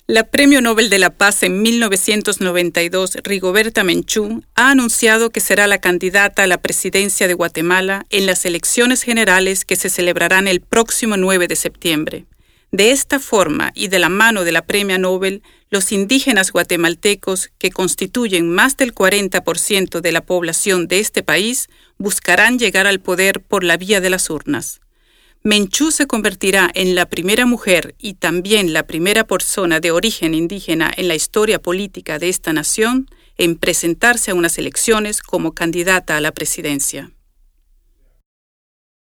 La Premio Nobel de la Paz en 1992, Rigoberta Menchú, ha anunciado que será la candidata a la presidencia de Guatemala en las elecciones generales que se celebrarán el próximo 9 de septiembre. De esta forma y de la mano de la Premio Nobel, los indígenas guatemaltecos, que constituyen más del 40% de la población de este país, buscarán llegar al poder por la vía de las urnas. Menchú se convertirá en la primera mujer y también la primera persona de origen indígena en la historia política de esta nación en presentarse a unas elecciones como candidata a la presidencia.